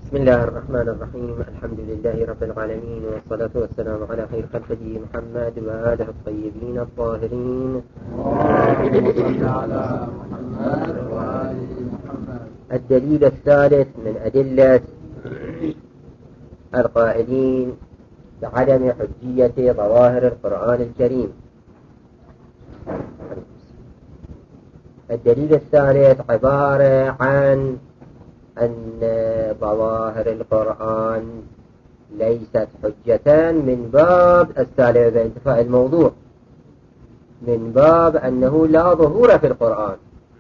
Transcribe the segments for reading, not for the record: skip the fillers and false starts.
بسم الله الرحمن الرحيم. الحمد لله رب العالمين، والصلاة والسلام على خير خلقه محمد وآله الطيبين الطاهرين. الدليل الثالث من أدلة القائلين بعدم حجية ظواهر القرآن الكريم. الدليل الثالث عبارة عن أن ظواهر القرآن ليست حجة من باب الثالث بانتفاء الموضوع، من باب أنه لا ظهور في القرآن.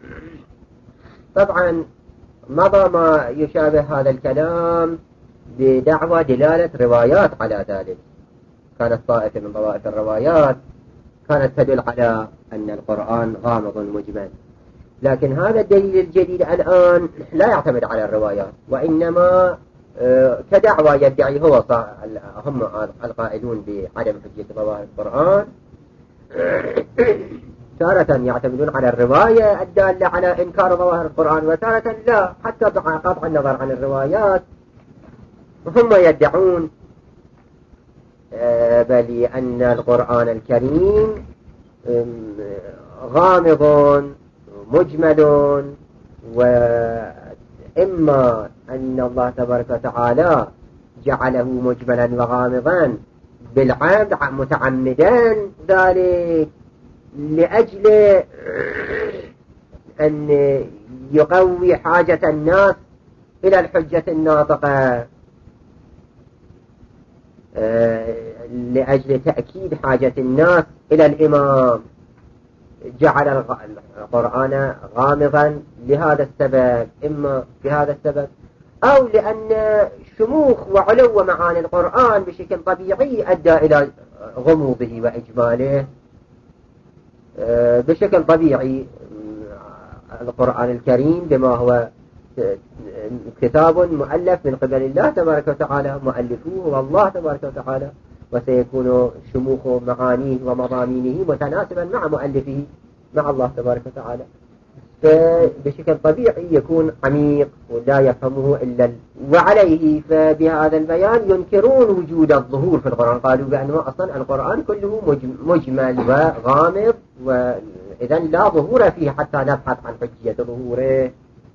طبعا مضى ما يشابه هذا الكلام بدعوى دلالة روايات على ذلك. كانت طائفة من طوائف الروايات كانت تدل على أن القرآن غامض مجمل، لكن هذا الدليل الجديد الآن لا يعتمد على الروايات، وإنما كدعوى يدعي هو هم القائلون بعدم حجية ظواهر القرآن. تارة يعتمدون على الرواية الدالة على إنكار ظواهر القرآن، وتارة لا، حتى قطع النظر عن الروايات. هم يدعون بل أن القرآن الكريم غامض مجمل، وإما أن الله تبارك وتعالى جعله مجملا وغامضا بالعمد متعمدا ذلك لأجل أن يقوي حاجة الناس إلى الحجة الناطقة، لأجل تأكيد حاجة الناس إلى الإمام، جعل القرآن غامضا لهذا السبب، إما بهذا السبب أو لأن شموخ وعلو معاني القرآن بشكل طبيعي أدى إلى غموضه وإجماله. بشكل طبيعي القرآن الكريم بما هو كتاب مؤلف من قبل الله تبارك وتعالى، مؤلفوه هو الله تبارك وتعالى، وسيكون شموخ معانيه ومضامينه متناسبا مع مؤلفه مع الله تبارك وتعالى، فبشكل طبيعي يكون عميق ولا يفهمه إلا وعليه فبهذا البيان ينكرون وجود الظهور في القرآن. قالوا بأنه أصلا القرآن كله مجمل وغامض، وإذا لا ظهور فيه حتى نبحث عن حجية ظهوره.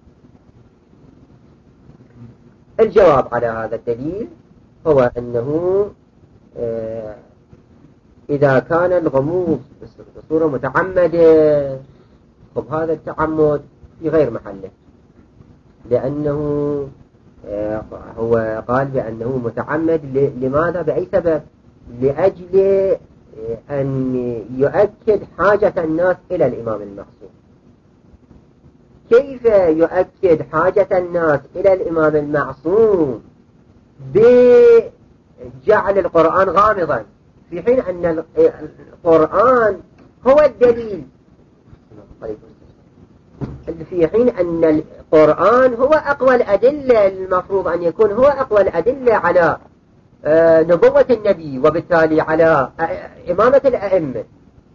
الجواب على هذا الدليل هو أنه إذا كان الغموض بصورة متعمدة، طب هذا التعمد في غير محله، لأنه هو قال بأنه متعمد لماذا؟ بأي سبب؟ لأجل أن يؤكد حاجة الناس إلى الإمام المعصوم. كيف يؤكد حاجة الناس إلى الإمام المعصوم بجعل القرآن غامضا، في حين أن القرآن هو الدليل، في حين أن القرآن هو أقوى الأدلة، المفروض أن يكون هو أقوى الأدلة على نبوة النبي، وبالتالي على إمامة الأئمة،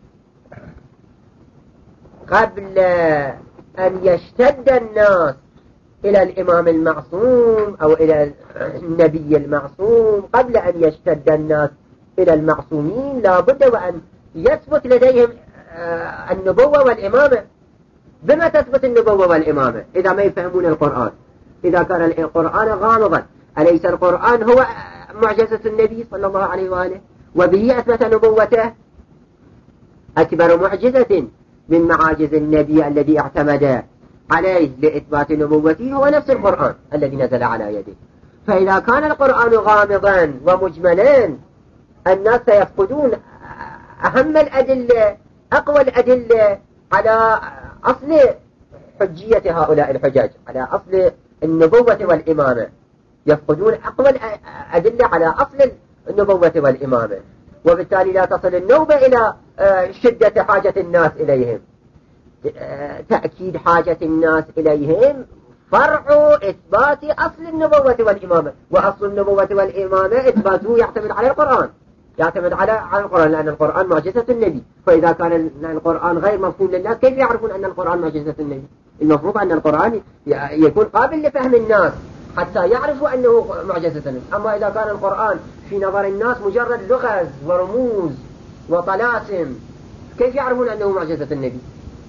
قبل أن يشتد الناس إلى الإمام المعصوم أو إلى النبي المعصوم. قبل أن يشتد الناس إلى المعصومين لابد وأن يثبت لديهم النبوة والإمامة. بما تثبت النبوة والإمامة إذا ما يفهمون القرآن؟ إذا كان القرآن غامضا، أليس القرآن هو معجزة النبي صلى الله عليه وآله وبه أثبت نبوته؟ أكبر معجزة من معاجز النبي الذي اعتمد عليه لإثبات نبوته هو نفس القرآن الذي نزل على يده. فإذا كان القرآن غامضا ومجملا، الناس سيفقدون أهم الأدلة، أقوى الأدلة على أصل حجية هؤلاء الحجج، على أصل النبوة والإمامة، يفقدون أقوى الأدلة على أصل النبوة والإمامة، وبالتالي لا تصل النوبة إلى شدة حاجة الناس إليهم. تأكيد حاجة الناس إليهم فرع إثبات أصل النبوة والإمامة، وأصل النبوة والإمامة إثباته يعتمد على القرآن، يعتمد على القرآن، لأن القرآن معجزة النبي. فإذا كان القرآن غير مفهوم للناس، كيف يعرفون أن القرآن معجزة النبي؟ المفروض أن القرآن يكون قابل لفهم الناس، حتى يعرفوا أنه معجزة النبي. أما إذا كان القرآن في نظر الناس مجرد لغز ورموز وطلاسم، كيف يعرفون أنه معجزة النبي؟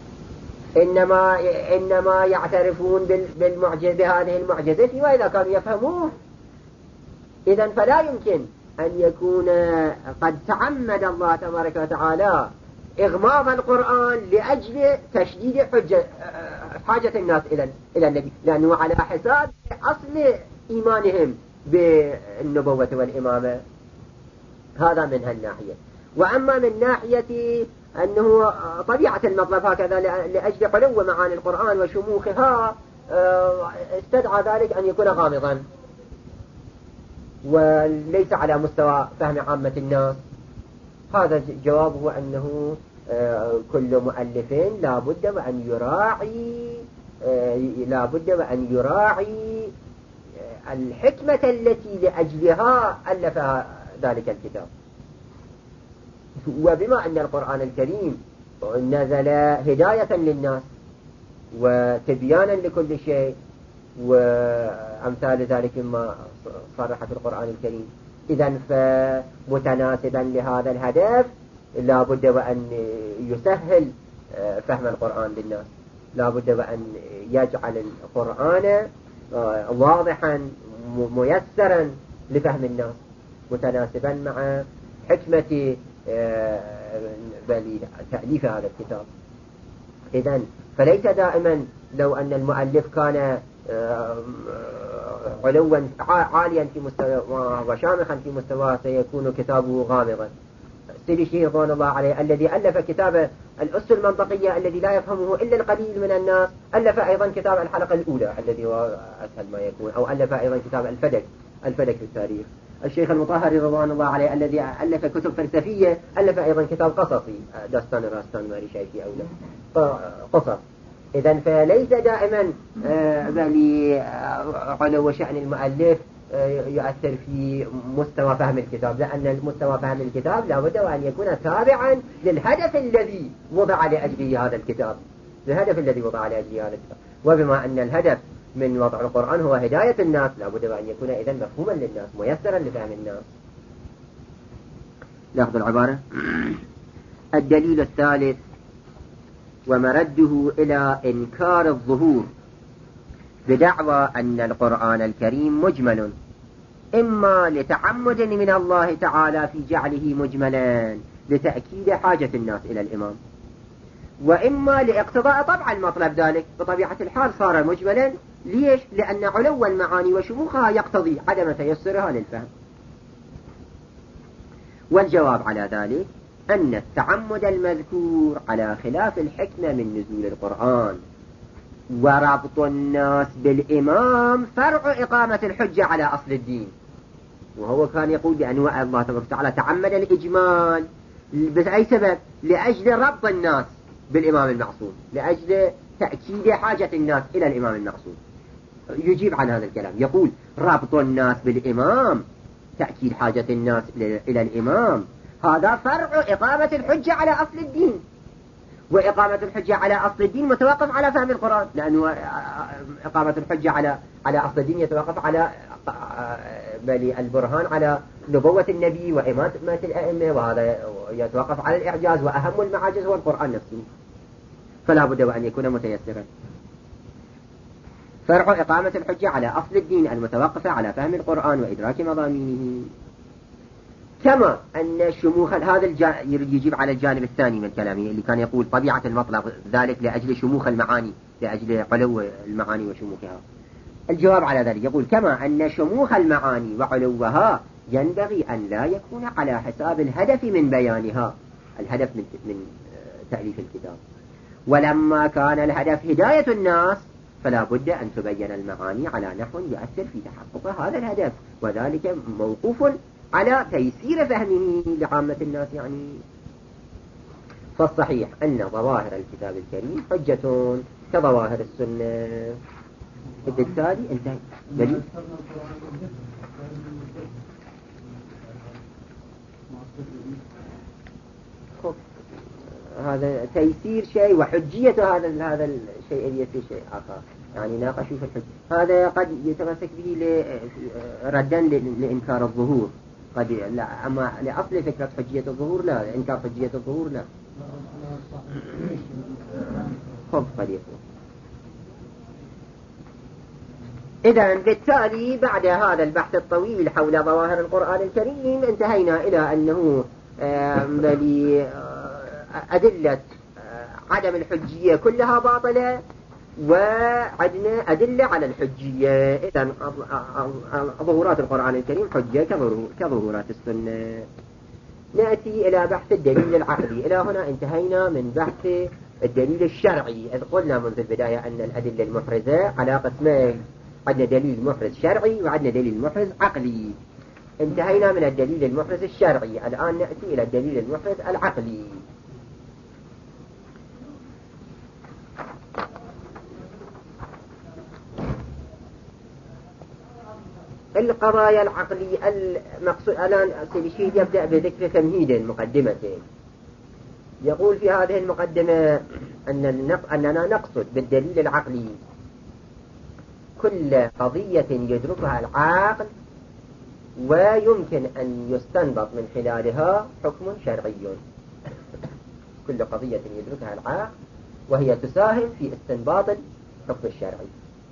إنما يعترفون بهذه المعجزة فيما إذا كانوا يفهموه. إذن فلا يمكن أن يكون قد تعمد الله تبارك وتعالى إغماض القرآن لأجل تشديد حاجة الناس إلى النبي، لأنه على حساب أصل إيمانهم بالنبوة والإمامة. هذا من هالناحية. وأما من ناحية أنه طبيعة المطلب هكذا لأجل علو معاني القرآن وشموخها، استدعى ذلك أن يكون غامضا وليس على مستوى فهم عامة الناس. هذا جوابه أنه كل مؤلف لا بد وأن يراعي الحكمة التي لأجلها ألف ذلك الكتاب. وبما أن القرآن الكريم نزل هداية للناس وتبيانا لكل شيء وأمثال ذلك مما صرح في القرآن الكريم، إذن فمتناسبا لهذا الهدف لا بد وأن يسهل فهم القرآن للناس، لا بد وأن يجعل القرآن واضحا ميسرا لفهم الناس متناسبا مع حكمة تأليف هذا الكتاب. إذن فليس دائما لو أن المؤلف كان علوا عاليا في مستوى وشامخا في مستوى سيكون كتابه غامضا. سيدي الشيخ رضوان الله عليه الذي ألف كتاب الأس المنطقية الذي لا يفهمه إلا القليل من الناس، ألف أيضا كتاب الحلقة الأولى الذي هو أسهل ما يكون، أو ألف أيضا كتاب الفدك في التاريخ. الشيخ المطهري رضوان الله عليه الذي ألف كتب فلسفية ألف أيضا كتاب قصصي، داستان راستان ماري شايفي أو لا قصص. إذن فليس دائما علو شأن المؤلف يؤثر في مستوى فهم الكتاب، لأن مستوى فهم الكتاب لا بد وأن يكون تابعا للهدف الذي وضع لأجله هذا الكتاب، وبما أن الهدف من وضع القرآن هو هداية الناس لا بد وأن يكون إذن مفهوما للناس ميسرا لفهم الناس. لاحظ العبارة. الدليل الثالث ومرده إلى إنكار الظهور بدعوى أن القرآن الكريم مجمل، إما لتعمد من الله تعالى في جعله مجملا لتأكيد حاجة الناس إلى الإمام، وإما لاقتضاء طبع المطلب ذلك بطبيعة الحال صار مجملا. ليش؟ لأن علو المعاني وشموخها يقتضي عدم تيسرها للفهم. والجواب على ذلك أن التعمد المذكور على خلاف الحكمة من نزول القرآن، وربط الناس بالإمام فرع إقامة الحجة على أصل الدين. وهو كان يقول بأن الله تبارك وتعالى تعمد الإجمال بأي سبب؟ لأجل ربط الناس بالإمام المعصوم، لأجل تأكيد حاجة الناس إلى الإمام المعصوم. يجيب عن هذا الكلام يقول ربط الناس بالإمام، تأكيد حاجة الناس إلى الإمام، هذا فرع إقامة الحجة على أصل الدين. وإقامة الحجة على أصل الدين متوقف على فهم القرآن، لأنه إقامة الحجة على أصل الدين يتوقف على البرهان على نبوة النبي وإمامة الأئمة، وهذا يتوقف على الإعجاز، وأهم المعاجز هو القرآن نفسه، فلا بد وأن يكون متيسرا. فرع إقامة الحجة على أصل الدين المتوقفة على فهم القرآن وإدراك مضامينه. كما أن شموخ هذا يجيب على الجانب الثاني من كلامه اللي كان يقول طبيعة المطلب ذلك لأجل شموخ المعاني، لأجل علو المعاني وشموخها. الجواب على ذلك يقول كما أن شموخ المعاني وعلوها ينبغي أن لا يكون على حساب الهدف من بيانها، الهدف من تأليف الكتاب. ولما كان الهدف هداية الناس فلا بد أن تبين المعاني على نحو يؤثر في تحقق هذا الهدف، وذلك موقوف على تيسير فهمه لعامة الناس يعني. فالصحيح أن ظواهر الكتاب الكريم حجة كظواهر السنة. بالتالي انتهى دليل. هذا تيسير شيء وحجية هذا الشيء يسير شيء آخر. يعني ناقشوا في الحجة. هذا قد يتمسك به ردا لإنكار الظهور، قد لا، أما لأصل فكرة حجية الظهور لا، إنكار حجية الظهور لا. خب قد يكون. إذن بالتالي بعد هذا البحث الطويل حول ظواهر القرآن الكريم انتهينا إلى أنه أدلة عدم الحجية كلها باطلة، وعندنا أدلة على الحجية. إذن ظهورات القرآن الكريم حجة كظهورات السنة. نأتي إلى بحث الدليل العقلي. إلى هنا انتهينا من بحث الدليل الشرعي. إذ قلنا منذ البداية أن الأدلة المحرزة على قسمين، عندنا دليل محرز شرعي وعندنا دليل محرز عقلي. انتهينا من الدليل المحرز الشرعي، الآن نأتي إلى الدليل المحرز العقلي. القضايا العقلية المقصود الآن سيدي الشيخ يبدأ بذكر تمهيد مقدمة. يقول في هذه المقدمة أننا نقصد بالدليل العقلي كل قضية يدركها العقل ويمكن أن يستنبط من خلالها حكم شرعي. كل قضية يدركها العقل وهي تساهم في استنباط الحكم الشرعي،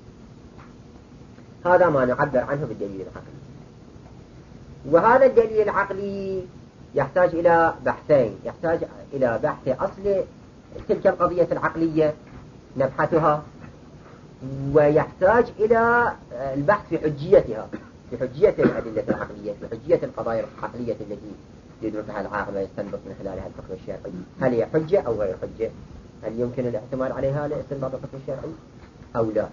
هذا ما نعبر عنه بالدليل العقلي. وهذا الدليل العقلي يحتاج إلى بحثين، يحتاج إلى بحث أصل تلك القضية العقلية نبحثها، ويحتاج إلى البحث في حجيتها، في حجية الأدلة العقلية، في حجية القضايا العقلية التي يدركها العقل ويستنبط من خلالها الحكم الشرعي. هل هي حجة أو غير حجة؟ هل يمكن الاعتماد عليها لاستنباط الحكم الشرعي أو لا؟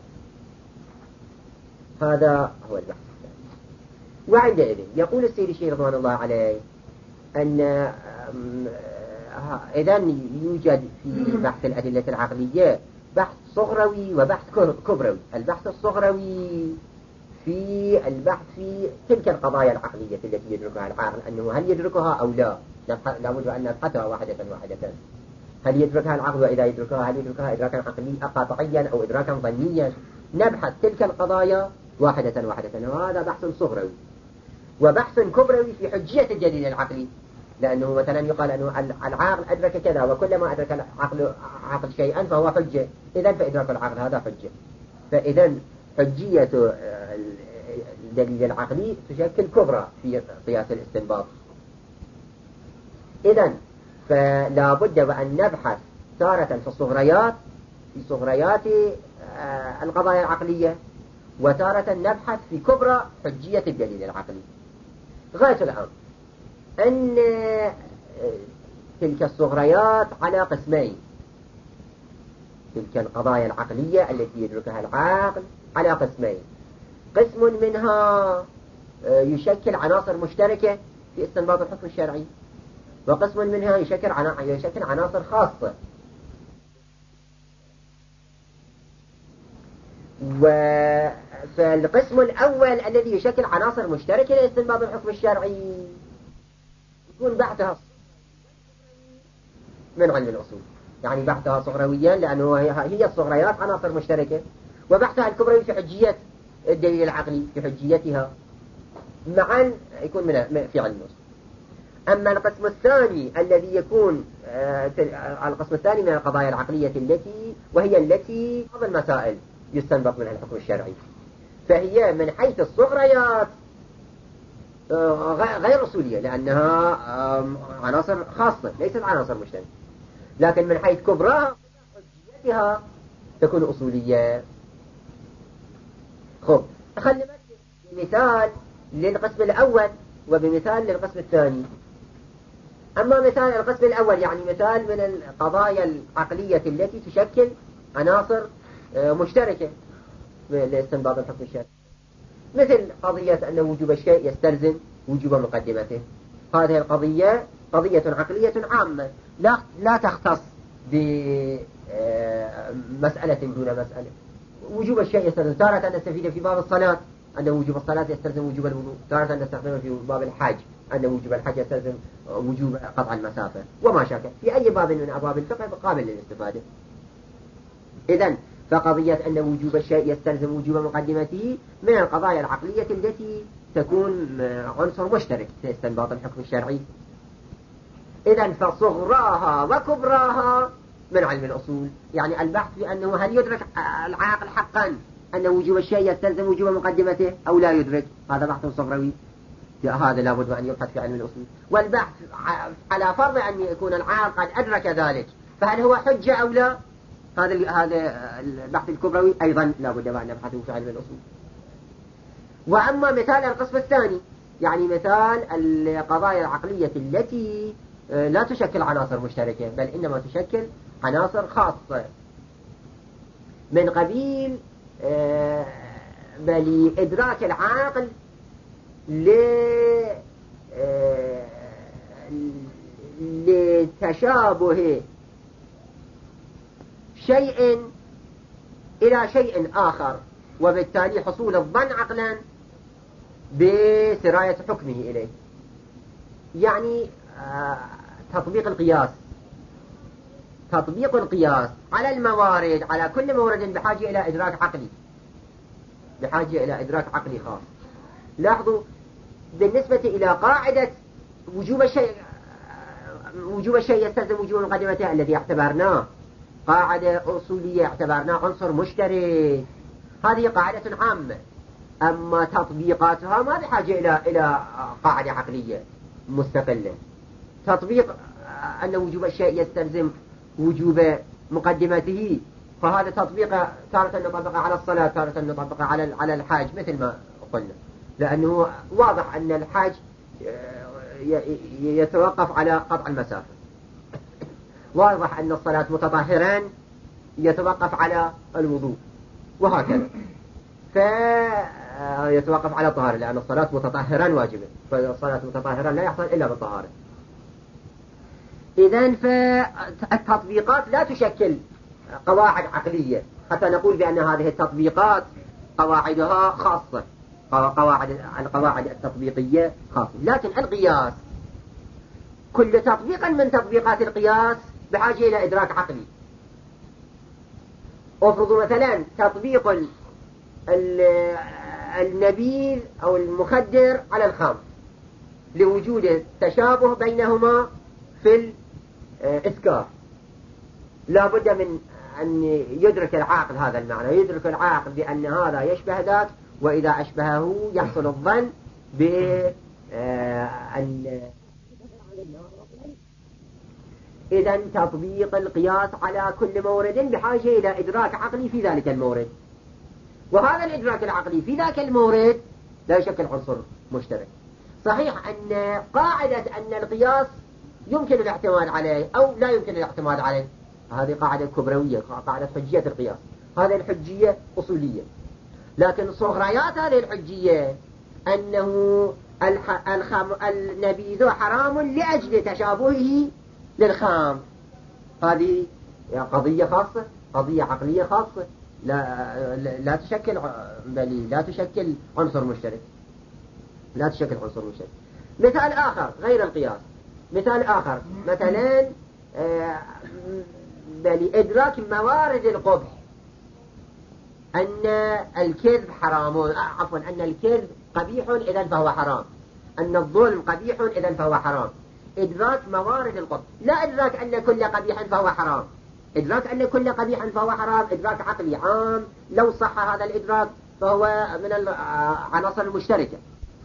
هذا هو البحث الثاني. وعندئذ يقول السيد الشيخ رضوان الله عليه أن إذن يوجد في بحث الأدلة العقلية بحث صغروي وبحث كبروي. البحث الصغروي في البحث في تلك القضايا العقلية التي يدركها العقل، أنه هل يدركها أو لا، لابد أن نبحثها واحدة واحدة. هل يدركها العقل؟ وإذا يدركها هل يدركها إدراكا عقليا قاطعيا أو إدراكا ظنيا؟ نبحث تلك القضايا واحدة واحدة، وهذا بحث صغروي. وبحث كبروي في حجية الدليل العقلي، لأنه مثلا يقال أنه العقل أدرك كذا، وكلما أدرك العقل شيئا فهو حجة، إذن فإدراك العقل هذا حجة. فإذن حجية الدليل العقلي تشكل كبرى في قياس الاستنباط. إذن فلا بد وأن نبحث تارة في الصغريات، في صغريات القضايا العقلية، وتارة نبحث في كبرى حجية الدليل العقلي. غاية الأمر أن تلك الصغريات على قسمين، تلك القضايا العقلية التي يدركها العقل على قسمين. قسم منها يشكل عناصر مشتركة في استنباط الحكم الشرعي، وقسم منها يشكل عناصر خاصة. فالقسم الأول الذي يشكل عناصر مشتركة لاستنباط الحكم الشرعي يكون بحثها من علم الأصول، يعني بحثها صغرويا لأنه هي الصغريات عناصر مشتركة، وبحثها الكبروي في حجية الدليل العقلي، في حجيتها معا يكون في علم الأصول. أما القسم الثاني الذي يكون القسم الثاني من القضايا العقلية وهي التي بعض المسائل يستنبط منها الحكم الشرعي، فهي من حيث الصغريات غير أصولية، لأنها عناصر خاصة ليست عناصر مشتركة، لكن من حيث كبراها حجيتها تكون أصولية. خب خلي مثال للقسم الأول وبمثال للقسم الثاني. أما مثال القسم الأول يعني مثال من القضايا العقلية التي تشكل عناصر مشتركة لاستنباط الحكم الشرعي، مثل قضية أن وجوب الشيء يستلزم وجوب مقدمته. هذه القضية قضية عقلية عامة لا تختص بمسألة دون مسألة. وجوب الشيء يستلزم، تارة نستفيد في باب الصلاة أن وجوب الصلاة يستلزم وجوب الوضوء، تارة نستخدمه في باب الحج أن وجوب الحج يستلزم وجوب قطع المسافة، وما شاكل في أي باب من أبواب الفقه قابل للاستفادة. إذن فقضية أن وجوب الشيء يستلزم وجوب مقدمته من القضايا العقلية التي تكون عنصر مشترك في استنباط الحكم الشرعي. إذن فصغراها وكبراها من علم الأصول، يعني البحث في أنه هل يدرك العاقل حقا أن وجوب الشيء يستلزم وجوب مقدمته أو لا يدرك، هذا بحث صغروي، هذا لابد أن يبحث في علم الأصول. والبحث على فرض أن يكون العاقل قد أدرك ذلك، فهل هو حجة أو لا، هذا البحث الكبروي أيضا لابد أن نبحثه في علم الأصول. وأما مثال القسم الثاني، يعني مثال القضايا العقلية التي لا تشكل عناصر مشتركة بل إنما تشكل عناصر خاصة من قبيل بل إدراك العاقل لتشابه شيء إلى شيء آخر، وبالتالي حصول الظن عقلا بسراية حكمه إليه. يعني تطبيق القياس على الموارد، على كل مورد بحاجة إلى إدراك عقلي، بحاجة إلى إدراك عقلي خاص. لاحظوا بالنسبة إلى قاعدة وجوب الشيء يستلزم وجوب مقدمته الذي اعتبرناه قاعدة أصولية، اعتبرناه عنصر مشترك، هذه قاعدة عامة. أما تطبيقاتها ما بحاجة إلى قاعدة عقلية مستقلة. تطبيق أن وجوب الشيء يستلزم وجوب مقدمته، فهذا تطبيق تارة نطبقه على الصلاة، تارة نطبقه على الحاج، مثل ما قلنا، لأنه واضح أن الحاج يتوقف على قطع المسافة، واضح أن الصلاة متطهرا يتوقف على الوضوء، وهكذا فيتوقف على الطهارة، لأن الصلاة متطهرا واجبة، فالصلاة متطهرا لا يحصل إلا بالطهارة. إذن فالتطبيقات لا تشكل قواعد عقلية حتى نقول بأن هذه التطبيقات قواعدها خاصة، القواعد التطبيقية خاصة. لكن القياس، كل تطبيق من تطبيقات القياس بحاجة إلى إدراك عقلي. أفرضوا مثلا تطبيق النبيذ أو المخدر على الخمر لوجود تشابه بينهما في الإسكار، لا بد من أن يدرك العاقل هذا المعنى، يدرك العاقل بأن هذا يشبه ذاك، وإذا أشبهه يحصل الظن بأن إذن تطبيق القياس على كل مورد بحاجة إلى إدراك عقلي في ذلك المورد، وهذا الإدراك العقلي في ذاك المورد لا يشكل عنصر مشترك. صحيح أن قاعدة أن القياس يمكن الاعتماد عليه أو لا يمكن الاعتماد عليه، هذه قاعدة كبروية، قاعدة حجية القياس، هذه الحجية أصولية. لكن صغريات هذه الحجية أنه النبيذ حرام لأجل تشابهه للخام، هذه قضية خاصة، قضية عقلية خاصة، لا تشكل عنصر مشترك، لا تشكل عنصر مشترك. مثال آخر غير القياس، مثال آخر مثلا إدراك موارد القبح، أن الكذب حرام، عفوا أن الكذب قبيح إذن فهو حرام، أن الظلم قبيح إذن فهو حرام. إدراك موارد القبح، لا إدراك أن كل قبيح فهو حرام. إدراك أن كل قبيح فهو حرام إدراك عقلي عام، لو صح هذا الإدراك فهو من العناصر المشتركة،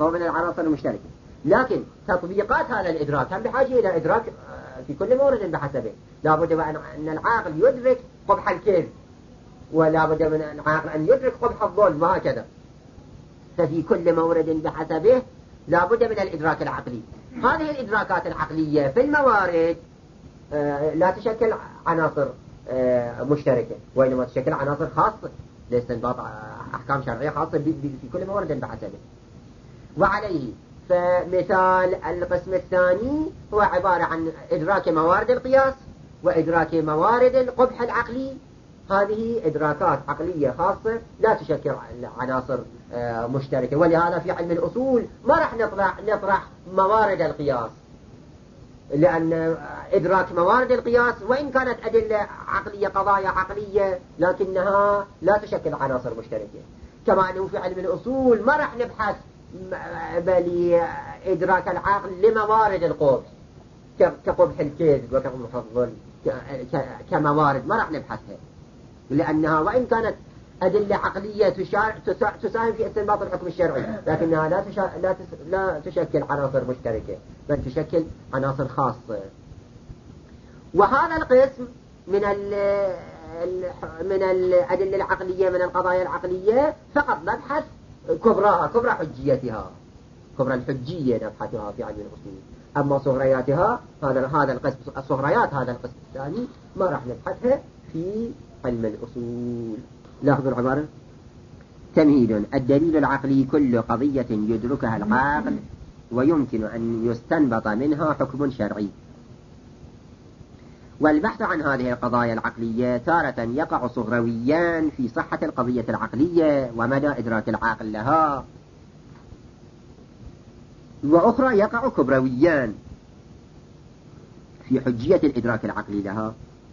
لكن تطبيقات هذا الإدراك هم بحاجة إلى إدراك في كل مورد بحسبه. لا بد أن العاقل يدرك قبح الكذب، ولا بد من العاقل أن يدرك قبح الظلم، وهكذا. ففي كل مورد بحسبه لا بد من الإدراك العقلي. هذه الإدراكات العقلية في الموارد لا تشكل عناصر مشتركة، وإنما تشكل عناصر خاصة لاستنباط أحكام شرعية خاصة في كل مورد بحسبه. وعليه فمثال القسم الثاني هو عبارة عن إدراك موارد القياس وإدراك موارد القبح العقلي. هذه إدراكات عقلية خاصة لا تشكل عناصر مشتركة، ولهذا في علم الأصول ما راح نطرح موارد القياس، لأن إدراك موارد القياس وإن كانت أدلة عقلية قضايا عقلية لكنها لا تشكل عناصر مشتركة. كما أنه في علم الأصول ما راح نبحث بل إدراك العقل لموارد القبح كقبح الكذب وكقبح الظلم كموارد ما راح نبحثها، لأنها وإن كانت أدلة عقلية تساهم في استنباط الحكم الشرعي لكنها لا تشكل عناصر مشتركة بل تشكل عناصر خاصة. وهذا القسم من الأدلة العقلية من القضايا العقلية فقط نبحث كبرى حجيتها، كبرى الحجية نبحثها في علم الأصول. أما صغرياتها هذا القسم الصغريات هذا القسم الثاني ما راح نبحثها في علم الأصول. لاحظوا العبارة: تمهيد: الدليل العقلي كل قضية يدركها العقل ويمكن أن يستنبط منها حكم شرعي. والبحث عن هذه القضايا العقلية تارة يقع صغرويان في صحة القضية العقلية ومدى إدراك العاقل لها، وأخرى يقع كبرويان في حجية الإدراك العقلي لها.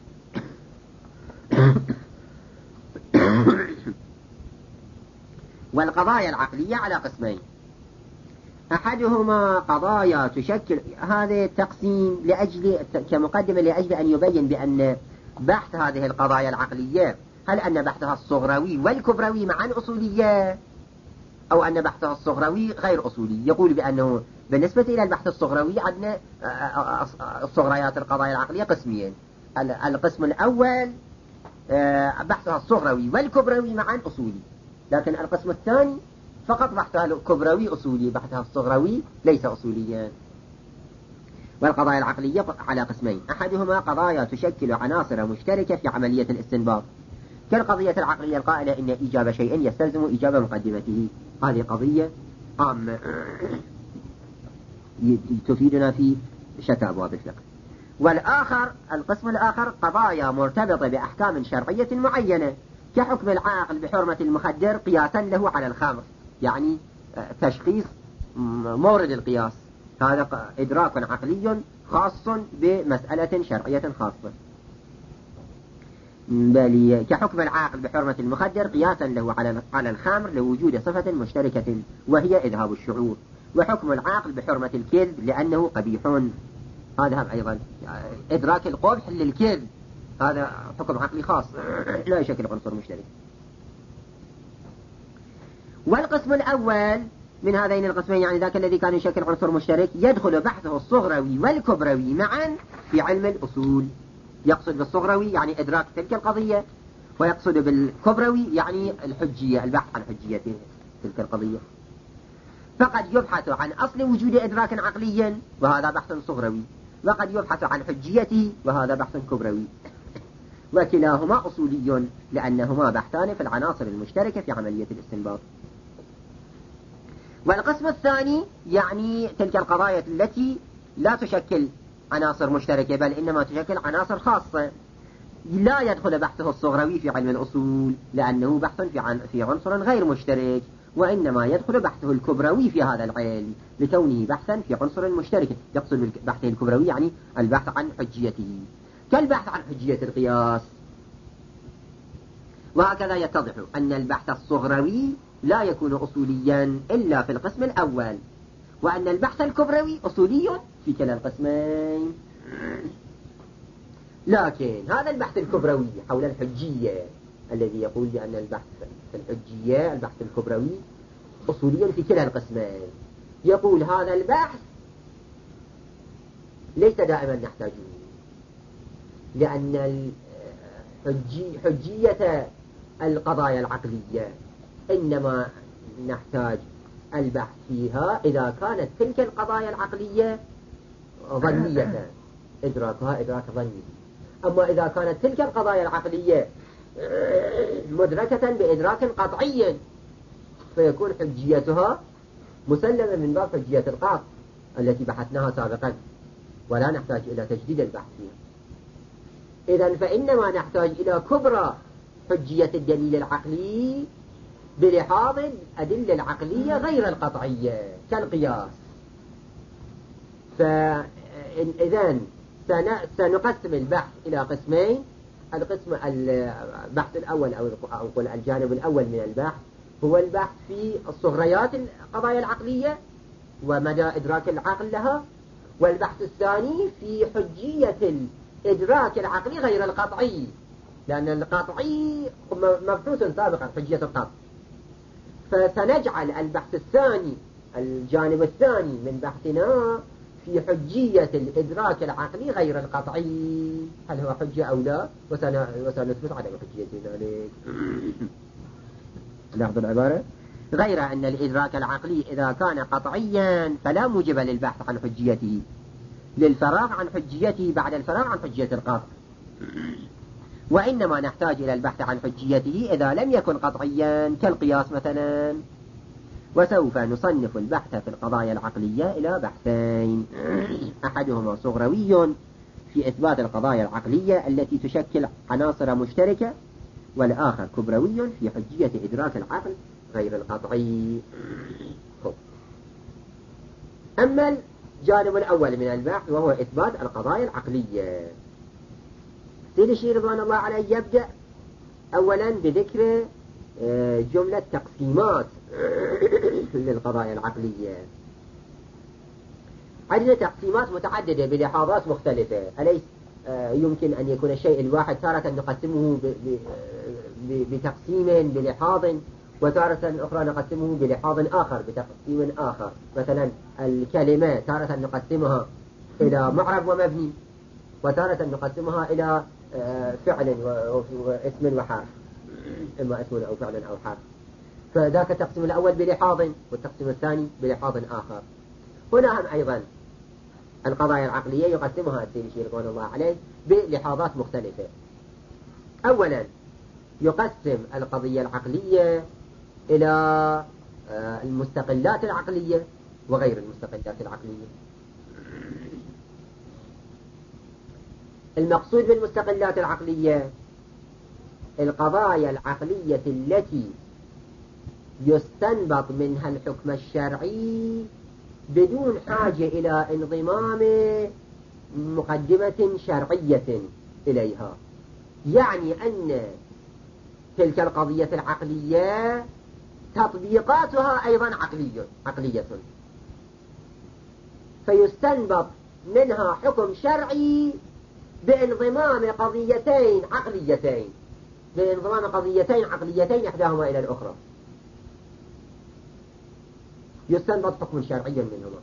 والقضايا العقلية على قسمين: أحدهما قضايا تشكل، هذا التقسيم كمقدمة لأجل أن يبين بأن بحث هذه القضايا العقلية هل أن بحثها الصغروي والكبروي معا أصولية أو أن بحثها الصغروي غير أصولي. يقول بأنه بالنسبة إلى البحث الصغروي عندنا الصغريات القضايا العقلية قسمين: القسم الأول بحثها الصغروي والكبروي معا أصولي، لكن القسم الثاني فقط بحثها الكبروي أصولي، بحثها الصغروي ليس أصوليا. والقضايا العقلية على قسمين: أحدهما قضايا تشكل عناصر مشتركة في عملية الاستنباط كالقضية العقلية القائلة إن إيجاب شيء يستلزم إيجاب مقدمته. هذه قضية عامة تفيدنا في شتى أبواب الفقه. والآخر القسم الآخر قضايا مرتبطة بأحكام شرعية معينة كحكم العاقل بحرمة المخدر قياسا له على الخمر، يعني تشخيص مورد القياس، هذا إدراك عقلي خاص بمسألة شرعية خاصة. بل كحكم العاقل بحرمة المخدر قياسا له على الخمر لوجود صفة مشتركة وهي إذهاب الشعور، وحكم العاقل بحرمة الكذب لأنه قبيح، هذا أيضا إدراك القبح للكذب، هذا حكم عقلي خاص لا يشكل عنصر مشترك. والقسم الأول من هذين القسمين، يعني ذاك الذي كان يشكل عنصر مشترك، يدخل بحثه الصغروي والكبروي معا في علم الأصول. يقصد بالصغروي يعني إدراك تلك القضية، ويقصد بالكبروي يعني الحجية، البحث عن حجية تلك القضية. فقد يبحث عن أصل وجود إدراك عقلي وهذا بحث صغروي، وقد يبحث عن حجيته وهذا بحث كبروي، وكلاهما أصولي لأنهما بحثان في العناصر المشتركة في عملية الاستنباط. والقسم الثاني يعني تلك القضايا التي لا تشكل عناصر مشتركة بل إنما تشكل عناصر خاصة، لا يدخل بحثه الصغروي في علم الأصول لأنه بحث في عنصر غير مشترك، وإنما يدخل بحثه الكبروي في هذا العلم لكونه بحثا في عنصر مشترك. يقصد بحثه الكبروي يعني البحث عن حجيته كالبحث عن حجية القياس. وهكذا يتضح أن البحث الصغروي لا يكون أصوليا إلا في القسم الأول، وأن البحث الكبروي أصولي في كلا القسمين. لكن هذا البحث الكبروي حول الحجية الذي يقول بأن البحث في الحجية البحث الكبروي أصولي في كلا القسمين، يقول هذا البحث ليس دائما نحتاجه، لأن حجية القضايا العقلية إنما نحتاج البحث فيها إذا كانت تلك القضايا العقلية ظنية، إدراكها إدراك ظني. أما إذا كانت تلك القضايا العقلية مدركة بإدراك قطعي فيكون حجيتها مسلمة من باب حجية القطع التي بحثناها سابقا، ولا نحتاج إلى تجديد البحث فيها. إذن فإنما نحتاج إلى كبرى حجية الدليل العقلي بلحاظ الأدلة العقلية غير القطعية كالقياس. إذن سنقسم البحث إلى قسمين. البحث الأول أو الجانب الأول من البحث هو البحث في صغريات القضايا العقلية ومدى إدراك العقل لها، والبحث الثاني في حجية الإدراك العقلي غير القطعي، لأن القطعي مبحوث سابقا حجية القطع. فسنجعل البحث الثاني الجانب الثاني من بحثنا في حجية الإدراك العقلي غير القطعي، هل هو حجة أو لا، وسنثبت عدم حجية ذلك. لاحظوا العبارة، غير أن الإدراك العقلي إذا كان قطعيا فلا موجب للبحث عن حجيته للفراغ عن حجيته بعد الفراغ عن حجية القطع، وإنما نحتاج إلى البحث عن حجيته إذا لم يكن قطعيا كالقياس مثلا. وسوف نصنف البحث في القضايا العقلية إلى بحثين، أحدهما صغروي في إثبات القضايا العقلية التي تشكل عناصر مشتركة، والآخر كبروي في حجية إدراك العقل غير القطعي. أما الجانب الأول من البحث وهو إثبات القضايا العقلية، سيد الشيخ رضوان الله عليه يبدأ أولا بذكر جملة تقسيمات للقضايا العقلية. عندنا تقسيمات متعددة بلحاظات مختلفة، أليس يمكن أن يكون الشيء الواحد تارة نقسمه بتقسيم بلحاظ، وتارة أخرى نقسمه بلحاظ آخر بتقسيم آخر. مثلا الكلمة تارة نقسمها إلى معرب ومبني، وتارة نقسمها إلى فعل واسم وحرف، إما اسم أو فعل أو حرف. فذاك التقسيم الأول بلحاظ، والتقسيم الثاني بلحاظ آخر. هنا هم أيضا القضايا العقلية يقسمها السيد الشيخ رضوان الله عليه بلحاظات مختلفة. أولا يقسم القضية العقلية إلى المستقلات العقلية وغير المستقلات العقلية. المقصود بالمستقلات العقلية القضايا العقلية التي يستنبط منها الحكم الشرعي بدون حاجة إلى انضمام مقدمة شرعية إليها، يعني أن تلك القضية العقلية تطبيقاتها أيضا عقلية، فيستنبط منها حكم شرعي بانضمام قضيتين عقليتين إحداهما إلى الأخرى، يستنبط حكم شرعي منهما.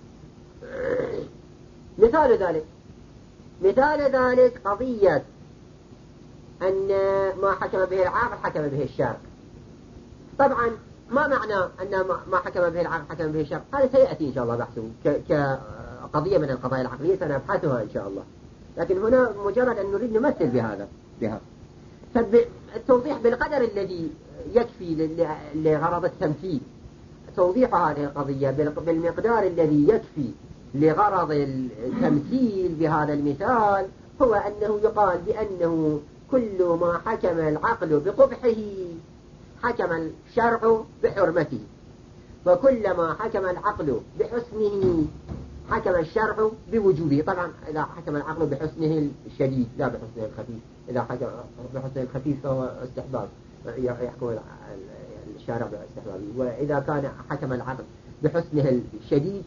مثال ذلك قضية أن ما حكم به العاقل حكم به الشارع. طبعا ما معنى أن ما حكم به العاقل حكم به الشارع؟ هذا سيأتي إن شاء الله بحثه كقضية من القضايا العقلية سنبحثها إن شاء الله، لكن هنا مجرد أن نريد نمثل بها. فالتوضيح بالقدر الذي يكفي لغرض التمثيل، توضيح هذه القضية بالمقدار الذي يكفي لغرض التمثيل بهذا المثال، هو أنه يقال بأنه كل ما حكم العقل بقبحه حكم الشرع بحرمته، وكل ما حكم العقل بحسنه حكم الشرع بوجوبه. طبعا إذا حكم العقل بحسنه الشديد لا بحسنه الخفيف، إذا حكم بحسنه الخفيف فهو استحباب، يحكم الشارع باستحبابه، وإذا كان حكم العقل بحسنه الشديد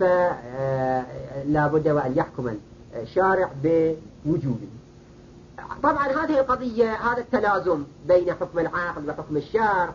فلا بد وأن يحكم الشارع بوجوبه. طبعا هذه القضية، هذا التلازم بين حكم العقل وحكم الشارع،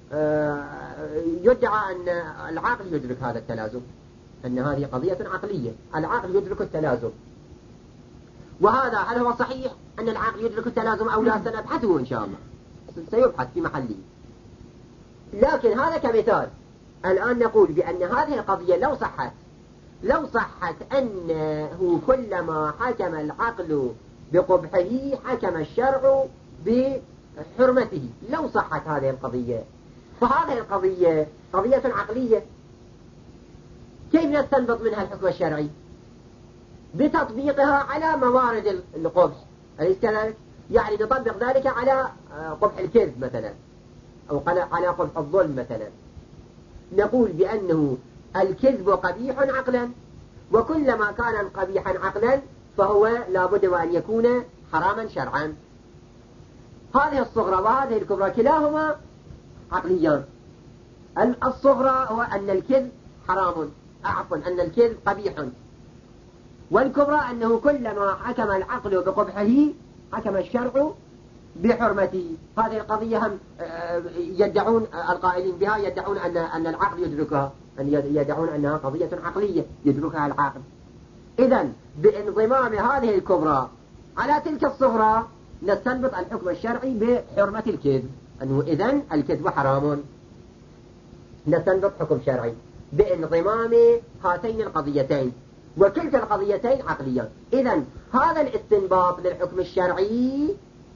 يدعى أن العقل يدرك هذا التلازم، أن هذه قضية عقلية، العقل يدرك التلازم. وهذا هل هو صحيح أن العقل يدرك التلازم أو لا؟ سنبحثه إن شاء الله، سيبحث في محله. لكن هذا كمثال. الآن نقول بأن هذه القضية لو صحت أنه كلما حكم العقل بقبحه حكم الشرع بحرمته، لو صحت هذه القضية، فهذه القضية قضية عقلية، كيف نستنبط منها الحكم الشرعي؟ بتطبيقها على موارد القبح، أليس كذلك؟ يعني نطبق ذلك على قبح الكذب مثلا، أو على قبح الظلم مثلا. نقول بأنه الكذب قبيح عقلا، وكلما كان قبيحا عقلا فهو لابد وأن يكون حراما شرعا. هذه الصغرى وهذه الكبرى كلاهما عقليان. الصغرى هو أن الكذب حرام، أن الكذب قبيح، والكبرى أنه كلما حكم العقل بقبحه حكم الشرع بحرمته. هذه القضية هم يدعون القائلين بها يدعون أن العقل يدركها، يدعون أنها قضية عقلية يدركها العقل. إذن بانضمام هذه الكبرى على تلك الصغرى نستنبط الحكم الشرعي بحرمة الكذب، أنه إذن الكذب حرام. نستنبط حكم شرعي بانضمام هاتين القضيتين، وكلتا القضيتين عقليان. إذن هذا الاستنباط للحكم الشرعي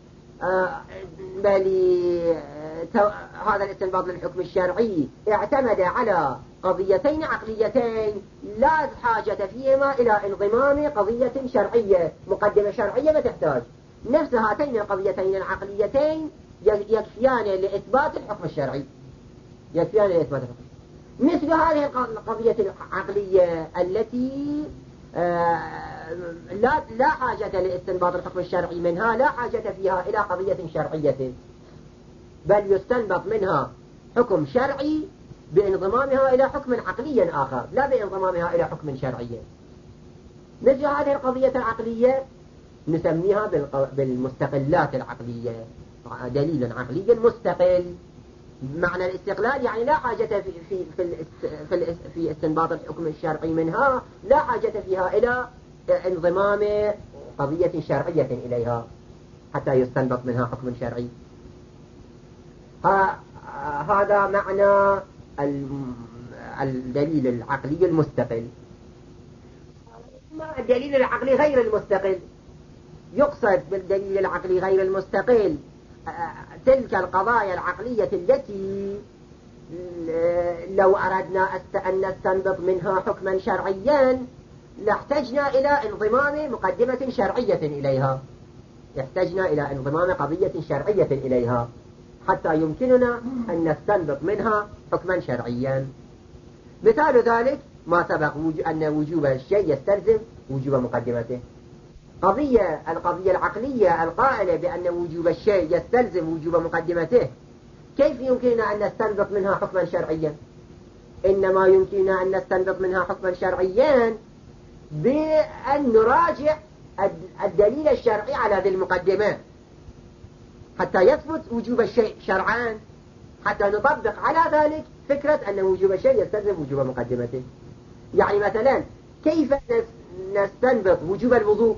هذا الاستنباط للحكم الشرعي اعتمد على قضيتين عقليتين لا حاجة فيهما إلى انضمام قضية شرعية، مقدمة شرعية ما تحتاج. نفس هاتين القضيتين العقليتين يكفيان لإثبات الحكم الشرعي، يكفيان لإثبات الحكم. مثل هذه القضية العقلية التي لا حاجة لاستنباط الحكم الشرعي منها، لا حاجة فيها إلى قضية شرعية، بل يستنبط منها حكم شرعي بانضمامها إلى حكم عقلي آخر، لا بانضمامها إلى حكم شرعي. مثل هذه القضية العقلية نسميها بالمستقلات العقلية، دليل عقلي مستقل. معنى الاستقلال يعني لا حاجة في استنباط الحكم الشرعي منها، لا حاجة فيها إلى انضمام قضية شرعية إليها حتى يستنبط منها حكم شرعي. هذا معنى الدليل العقلي المستقل. ما الدليل العقلي غير المستقل؟ يقصد بالدليل العقلي غير المستقل تلك القضايا العقلية التي لو أردنا أن نستنبط منها حكما شرعيا لاحتجنا إلى انضمام مقدمة شرعية إليها، يحتجنا إلى انضمام قضية شرعية إليها حتى يمكننا أن نستنبط منها حكما شرعيا. مثال ذلك ما سبق أن وجوب الشيء يستلزم وجوب مقدمته. القضية العقلية القائلة بأن وجوب الشيء يستلزم وجوب مقدمته كيف يمكننا أن نستنبط منها حكما شرعيا؟ إنما يمكننا أن نستنبط منها حكما شرعيا بأن نراجع الدليل الشرعي على ذي المقدمة حتى يثبت وجوب الشيء شرعان، حتى نطبق على ذلك فكرة أن وجوب الشيء يستلزم وجوب مقدمته. يعني مثلا كيف نستنبط وجوب الوضوء؟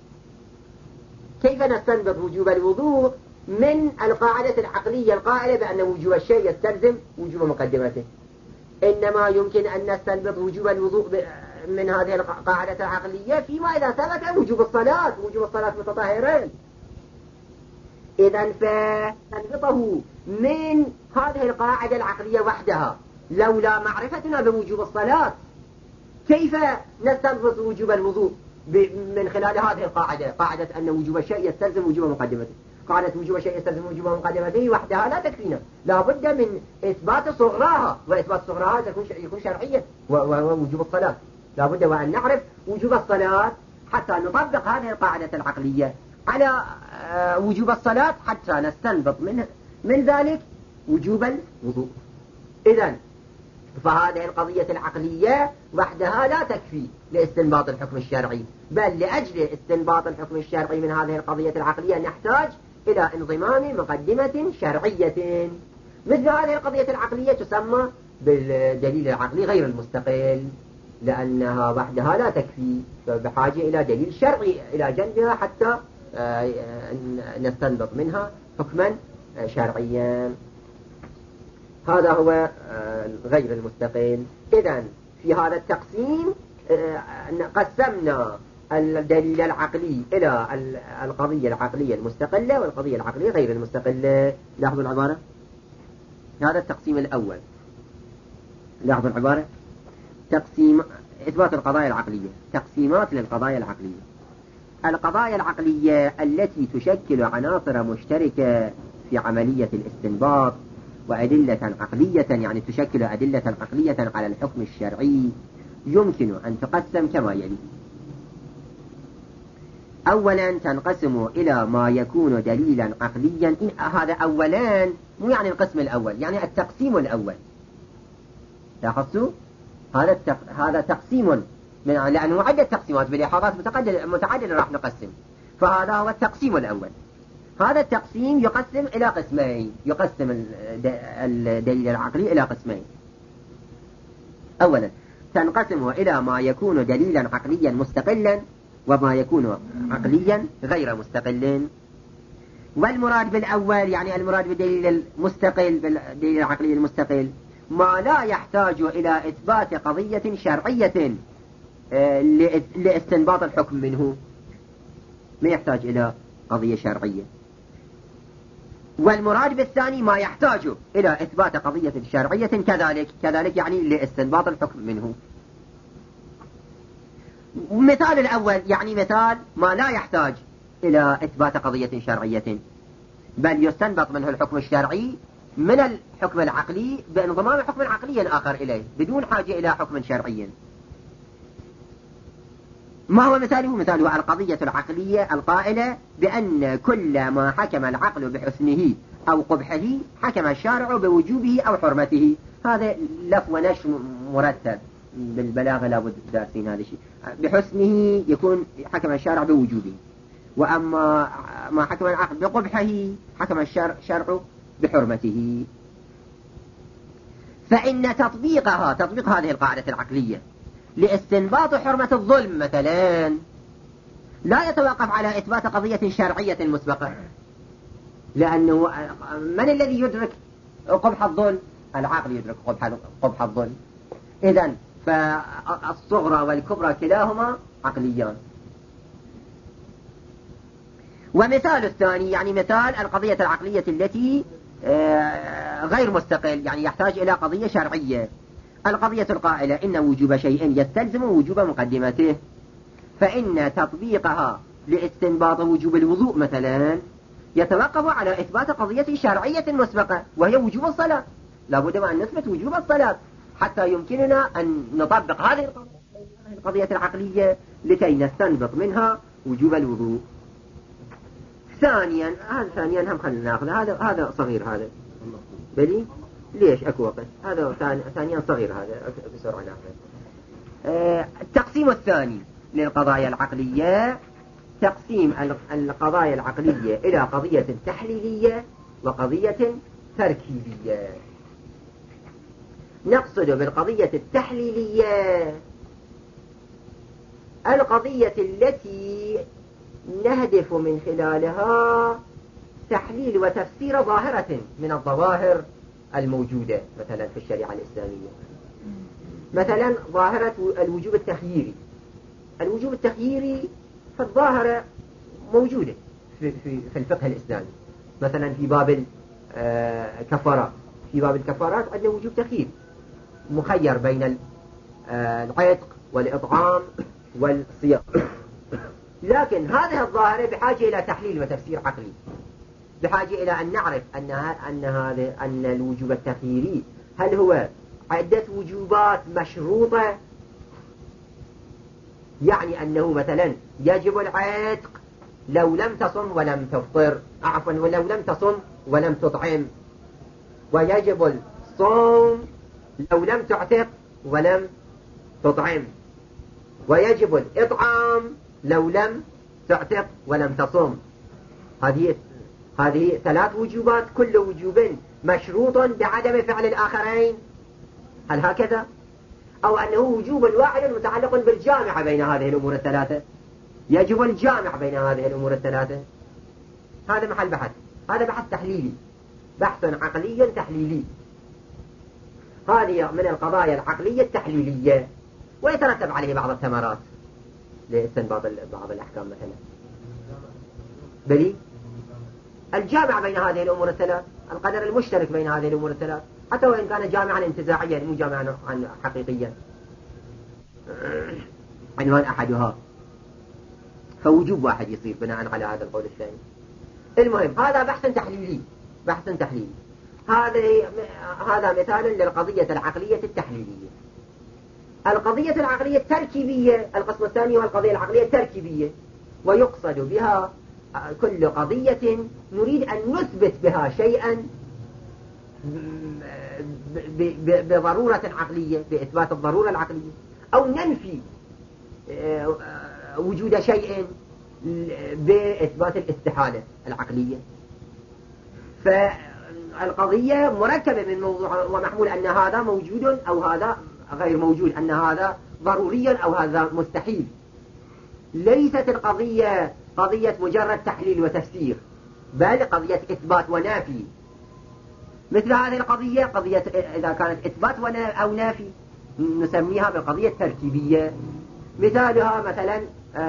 كيف نستنبط وجوب الوضوء من القاعدة العقلية القائلة بأن وجوب الشيء يستلزم وجوب مقدمته؟ إنما يمكن أن نستنبط وجوب الوضوء من هذه القاعدة العقلية فيما إذا ثبت وجوب الصلاة متطهرين. إذن فنستنبطه من هذه القاعدة العقلية وحدها لولا معرفتنا بوجوب الصلاة. كيف نستنبط وجوب الوضوء من خلال هذه القاعدة، قاعدة أن وجوب الشيء يستلزم وجوب مقدمته؟ قاعدة وجوب الشيء يستلزم وجوب مقدمته وحدها لا تكفينا، لا بد من إثبات صغراها، وإثبات صغراها يكون شرعيا، ووجوب الصلاة لا بد وأن نعرف وجوب الصلاة حتى نطبق هذه القاعدة العقلية على وجوب الصلاة حتى نستنبط من ذلك وجوب الوضوء. إذن فهذه القضية العقلية وحدها لا تكفي لاستنباط الحكم الشرعي، بل لأجل استنباط الحكم الشرعي من هذه القضية العقلية نحتاج إلى انضمام مقدمة شرعية. مثل هذه القضية العقلية تسمى بالدليل العقلي غير المستقل، لأنها وحدها لا تكفي، فبحاجة إلى دليل شرعي إلى جنبها حتى نستنبط منها حكما شرعيا. هذا هو غير المستقل. إذن في هذا التقسيم قسمنا الدليل العقلي إلى القضية العقلية المستقلة والقضية العقلية غير المستقلة. لاحظوا العبارة، هذا التقسيم الأول. لاحظوا العبارة، تقسيم إثبات القضايا العقلية، تقسيمات للقضايا العقلية. القضايا العقلية التي تشكل عناصر مشتركة في عملية الاستنباط وأدلة عقلية، يعني تشكل أدلة عقلية على الحكم الشرعي، يمكن أن تقسم كما يلي. أولا تنقسم إلى ما يكون دليلا عقليا. هذا أولا مو يعني القسم الأول، يعني التقسيم الأول. لاحظتوا هذا تقسيم من، لأنه عدة تقسيمات بلحاظات متعددة راح نقسم، فهذا هو التقسيم الأول. هذا التقسيم يقسم إلى قسمين، يقسم الدليل العقلي إلى قسمين. أولا تنقسم إلى ما يكون دليلا عقليا مستقلا وما يكون عقليا غير مستقل. والمراد بالأول يعني المراد بالدليل المستقل، بالدليل العقلي المستقل ما لا يحتاج إلى إثبات قضية شرعية لاستنباط الحكم منه، ما يحتاج إلى قضية شرعية. والمراد بالثاني ما يحتاج إلى إثبات قضية شرعية كذلك يعني لاستنباط الحكم منه. مثال الأول يعني مثال ما لا يحتاج إلى إثبات قضية شرعية، بل يستنبط منه الحكم الشرعي من الحكم العقلي بانضمام حكم عقلي آخر إليه بدون حاجة إلى حكم شرعي. ما هو مثاله؟ مثاله القضية العقلية القائلة بأن كل ما حكم العقل بحسنه أو قبحه حكم الشارع بوجوبه أو حرمته. هذا لف ونشر مرتب بالبلاغة، لابد دارسين هذا الشيء. بحسنه يكون حكم الشارع بوجوبه، وأما ما حكم العقل بقبحه حكم الشرع بحرمته. فإن تطبيق هذه القاعدة العقلية لاستنباط حرمة الظلم مثلا لا يتوقف على إثبات قضية شرعية مسبقة، لأنه من الذي يدرك قبح الظلم؟ العقل يدرك قبح الظلم. إذن فالصغرى والكبرى كلاهما عقليان. ومثال الثاني يعني مثال القضية العقلية التي غير مستقل، يعني يحتاج إلى قضية شرعية. القضية القائلة إن وجوب شيء يستلزم وجوب مقدمته، فإن تطبيقها لاستنباط وجوب الوضوء مثلا يتوقف على إثبات قضية شرعية مسبقة وهي وجوب الصلاة. لابد أن نثبت وجوب الصلاة حتى يمكننا أن نطبق هذه القضية العقلية لكي نستنبط منها وجوب الوضوء. ثانيا هم خلينا ناخذ هذا صغير، هذا بلي ليش اكو وقت؟ هذا ثانيا صغير، هذا بسرعة ناخذ. التقسيم الثاني للقضايا العقلية تقسيم القضايا العقلية إلى قضية تحليلية وقضية تركيبية. نقصد بالقضية التحليلية القضية التي نهدف من خلالها تحليل وتفسير ظاهرة من الظواهر الموجودة مثلا في الشريعة الإسلامية. مثلا ظاهرة الوجوب التخييري. الوجوب التخييري فالظاهرة موجودة في الفقه الإسلامي. مثلا في باب الكفارات، في باب الكفارات عندنا وجوب تخيير، مخير بين العتق والإطعام والصيام. لكن هذه الظاهرة بحاجة إلى تحليل وتفسير عقلي، بحاجة إلى أن نعرف أن الوجوب التخييري هل هو عدة وجوبات مشروطة، يعني أنه مثلا يجب العتق لو لم تصم ولم تفطر، ولو لم تصم ولم تطعم، ويجب الصوم لو لم تعتق ولم تطعم، ويجب الإطعام لو لم تعتق ولم تصم. هذه ثلاث وجوبات، كل وجوب مشروط بعدم فعل الآخرين. هل هكذا؟ أو أنه وجوب واحد متعلق بالجامعة بين هذه الأمور الثلاثة، يجب الجامع بين هذه الأمور الثلاثة. هذا محل بحث، هذا بحث تحليلي، بحث عقلي تحليلي. هذه من القضايا العقلية التحليلية، ويترتب عليه بعض الثمرات لاستنباط بعض الأحكام. مثلا بلي الجامع بين هذه الأمور الثلاث، القدر المشترك بين هذه الأمور الثلاث، حتى وإن كان جامعا انتزاعيا مو جامعا حقيقيا. عنوان أحدها، فوجوب واحد يصير بناء على هذا القول الثاني. المهم هذا بحث تحليلي، بحث تحليلي. هذا مثال للقضية العقلية التحليلية. القضية العقلية التركيبية القسم الثاني، والقضية العقلية التركيبية، ويقصد بها كل قضية نريد أن نثبت بها شيئا بضرورة عقلية، بإثبات الضرورة العقلية، أو ننفي وجود شيء بإثبات الاستحالة العقلية. فالقضية مركبة من موضوع ومحمول أن هذا موجود أو هذا غير موجود، أن هذا ضروري أو هذا مستحيل. ليست القضية قضية مجرد تحليل وتفسير، بل قضية إثبات ونافي. مثل هذه القضية قضية إذا كانت إثبات أو نافي نسميها بالقضية التركيبية. مثالها مثلا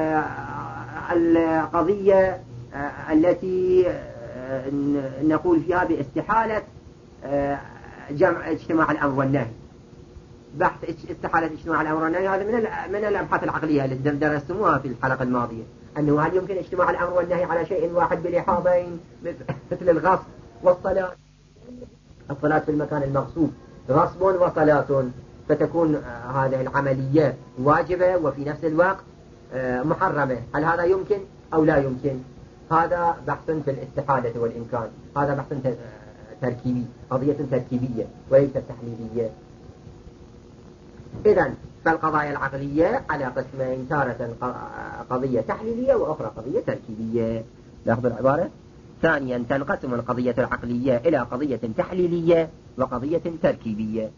القضية التي نقول فيها باستحالة جمع اجتماع الأمر والنهي. بحث استحالة اجتماع الأمر والنهي هذا من الأبحاث العقلية التي درستموها في الحلقة الماضية، أنه هل يمكن اجتماع الأمر والنهي على شيء واحد بلحاظين مثل الغصب والصلاة. الصلاة في المكان المغصوب غصب وصلاة، فتكون هذه العملية واجبة وفي نفس الوقت محرمة. هل هذا يمكن أو لا يمكن؟ هذا بحث في الاستحالة والإمكان، هذا بحث تركيبي، قضية تركيبية وليست تحليلية. إذن فالقضايا العقلية على قسمين، تارة قضية تحليلية وأخرى قضية تركيبية. لاحظ العبارة. ثانيا تنقسم القضية العقلية إلى قضية تحليلية وقضية تركيبية.